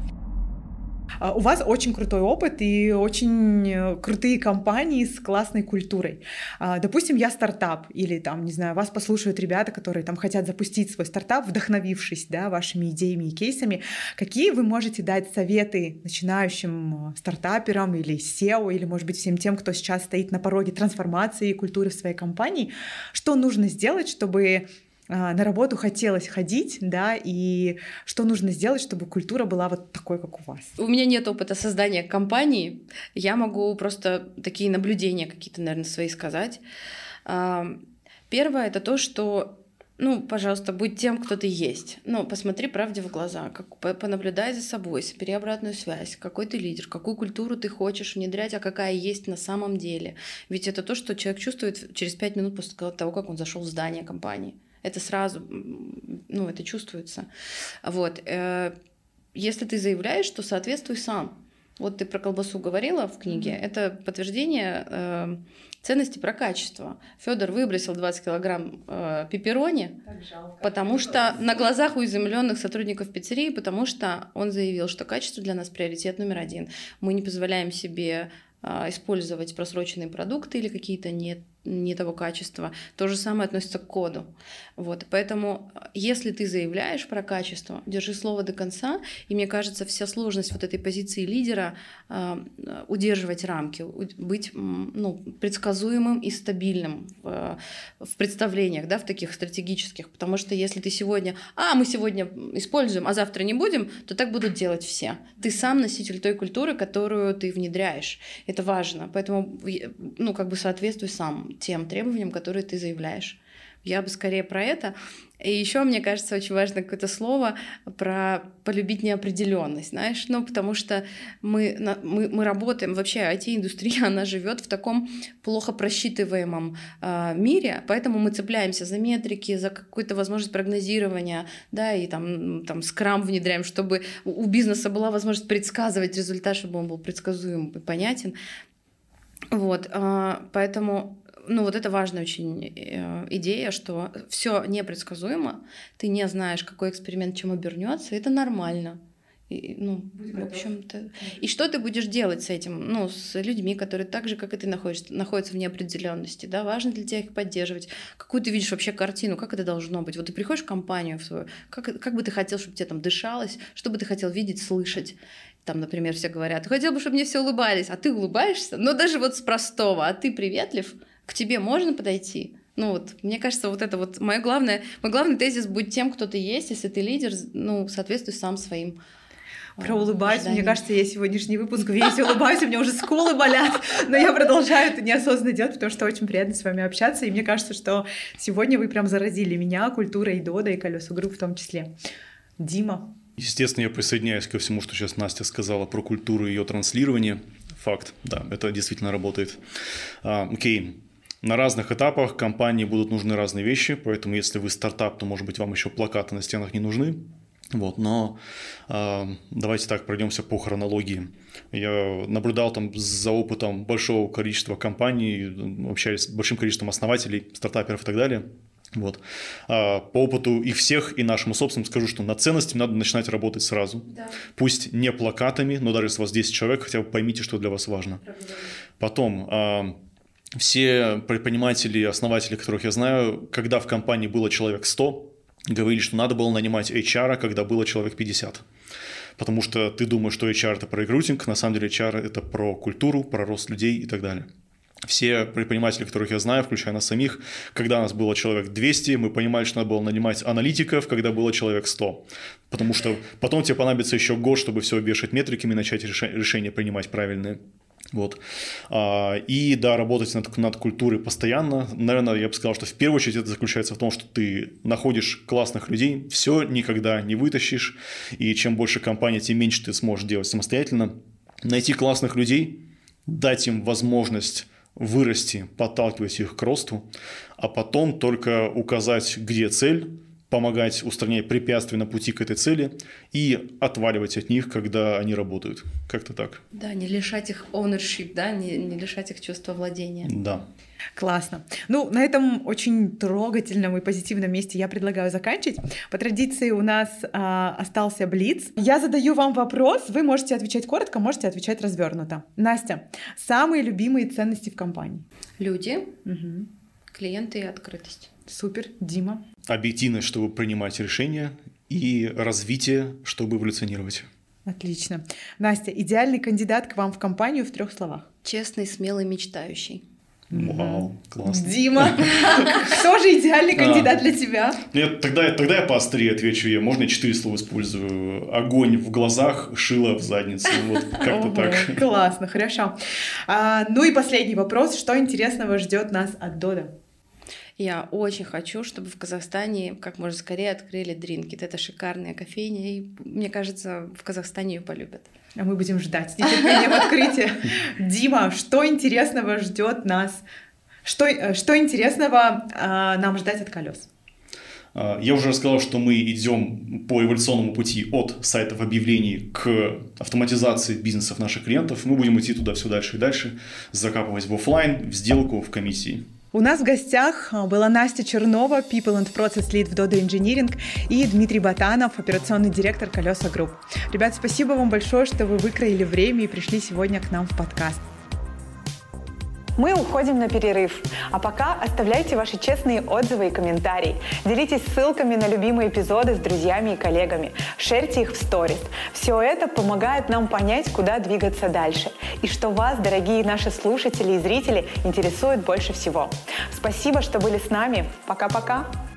У вас очень крутой опыт и очень крутые компании с классной культурой. Допустим, я стартап, или там, не знаю, вас послушают ребята, которые там хотят запустить свой стартап, вдохновившись, да, вашими идеями и кейсами. Какие вы можете дать советы начинающим стартаперам или SEO, или, может быть, всем тем, кто сейчас стоит на пороге трансформации и культуры в своей компании? Что нужно сделать, чтобы на работу хотелось ходить, да, и что нужно сделать, чтобы культура была вот такой, как у вас? У меня нет опыта создания компании, я могу просто такие наблюдения какие-то, наверное, свои сказать. Первое — это то, что, пожалуйста, будь тем, кто ты есть. Посмотри правде в глаза, понаблюдай за собой, собери обратную связь, какой ты лидер, какую культуру ты хочешь внедрять, а какая есть на самом деле. Ведь это то, что человек чувствует через 5 минут после того, как он зашел в здание компании. Это сразу, это чувствуется. Вот. Если ты заявляешь, то соответствуй сам. Вот ты про колбасу говорила в книге. Это подтверждение ценности про качество. Федор выбросил 20 килограмм пепперони, потому что на глазах у изумленных сотрудников пиццерии, потому что он заявил, что качество для нас приоритет номер 1. Мы не позволяем себе использовать просроченные продукты или какие-то не того качества. То же самое относится к коду. Вот. Поэтому, если ты заявляешь про качество, держи слово до конца, и мне кажется, вся сложность вот этой позиции лидера удерживать рамки, быть предсказуемым и стабильным в представлениях, да, в таких стратегических, потому что если ты сегодня, мы сегодня используем, а завтра не будем, то так будут делать все. Ты сам носитель той культуры, которую ты внедряешь. Это важно, поэтому соответствуй сам тем требованиям, которые ты заявляешь. Я бы скорее про это. И еще, мне кажется, очень важно какое-то слово про полюбить неопределенность, знаешь, потому что мы работаем, вообще IT-индустрия, она живет в таком плохо просчитываемом мире, поэтому мы цепляемся за метрики, за какую-то возможность прогнозирования, да, и там скрам внедряем, чтобы у бизнеса была возможность предсказывать результат, чтобы он был предсказуем и понятен. Вот, поэтому вот это важная очень идея, что все непредсказуемо, ты не знаешь, какой эксперимент чем обернется, это нормально. В общем-то. И что ты будешь делать с этим, с людьми, которые так же, как и ты, находятся в неопределенности, да, важно для тебя их поддерживать. Какую ты видишь вообще картину, как это должно быть? Вот ты приходишь в компанию в свою, как бы ты хотел, чтобы тебе там дышалось, что бы ты хотел видеть, слышать? Там, например, все говорят, хотел бы, чтобы мне все улыбались, а ты улыбаешься? Даже вот с простого, а ты приветлив? К тебе можно подойти? Мне кажется, вот это вот мой главный тезис: будь тем, кто ты есть, если ты лидер, соответствуй сам своим. Про улыбаюсь, мне кажется, я сегодняшний выпуск весь улыбаюсь, у меня уже скулы болят, но я продолжаю это неосознанно делать, потому что очень приятно с вами общаться, и мне кажется, что сегодня вы прям заразили меня культурой Дода и Колеса Групп в том числе. Дима? Естественно, я присоединяюсь ко всему, что сейчас Настя сказала про культуру и ее транслирование. Факт, да, это действительно работает. Окей. На разных этапах компании будут нужны разные вещи, поэтому если вы стартап, то, может быть, вам еще плакаты на стенах не нужны. Вот, но давайте так пройдемся по хронологии. Я наблюдал там за опытом большого количества компаний, общались с большим количеством основателей, стартаперов и так далее. Вот. По опыту и всех, и нашему собственному скажу, что над ценностями надо начинать работать сразу. Да. Пусть не плакатами, но даже если у вас 10 человек, хотя бы поймите, что для вас важно. Потом, все предприниматели, основатели, которых я знаю, когда в компании было человек 100, говорили, что надо было нанимать HR, когда было человек 50. Потому что ты думаешь, что HR – это про рекрутинг, на самом деле HR – это про культуру, про рост людей и так далее. Все предприниматели, которых я знаю, включая нас самих, когда нас было человек 200, мы понимали, что надо было нанимать аналитиков, когда было человек 100. Потому что потом тебе понадобится еще год, чтобы все обвешать метриками и начать решения принимать правильные. Вот. И да, работать над культурой постоянно. Наверное, я бы сказал, что в первую очередь это заключается в том, что ты находишь классных людей, все никогда не вытащишь, и чем больше компания, тем меньше ты сможешь делать самостоятельно. Найти классных людей, дать им возможность вырасти, подталкивать их к росту, а потом только указать, где цель, помогать устранять препятствия на пути к этой цели и отваливать от них, когда они работают. Как-то так. Да, не лишать их ownership, да, не лишать их чувства владения. Да. Классно. Ну, на этом очень трогательном и позитивном месте я предлагаю заканчивать. По традиции у нас остался блиц. Я задаю вам вопрос, вы можете отвечать коротко, можете отвечать развернуто. Настя, самые любимые ценности в компании? Люди, клиенты и открытость. Супер. Дима? Объективность, чтобы принимать решения, и развитие, чтобы эволюционировать. Отлично. Настя, идеальный кандидат к вам в компанию в 3 словах. Честный, смелый, мечтающий. Вау, классно. Дима, кто же идеальный кандидат для тебя? Нет, тогда я поострее отвечу. Можно 4 слова использую. Огонь в глазах, шило в заднице. Вот как-то так. Классно, хорошо. Ну и последний вопрос. Что интересного ждет нас от Додо? Я очень хочу, чтобы в Казахстане как можно скорее открыли Drinkit. Это шикарная кофейня, и мне кажется, в Казахстане ее полюбят. А мы будем ждать с нетерпением открытия. Дима, что интересного ждет нас? Что интересного нам ждать от колес? Я уже рассказал, что мы идем по эволюционному пути от сайтов объявлений к автоматизации бизнесов наших клиентов. Мы будем идти туда все дальше и дальше, закапывать в офлайн, в сделку, в комиссии. У нас в гостях была Настя Чернова, People and Process Lead в Dodo Engineering, и Дмитрий Батанов, операционный директор Колеса Групп. Ребят, спасибо вам большое, что вы выкроили время и пришли сегодня к нам в подкаст. Мы уходим на перерыв, а пока оставляйте ваши честные отзывы и комментарии. Делитесь ссылками на любимые эпизоды с друзьями и коллегами. Шерьте их в сторис. Все это помогает нам понять, куда двигаться дальше. И что вас, дорогие наши слушатели и зрители, интересует больше всего. Спасибо, что были с нами. Пока-пока.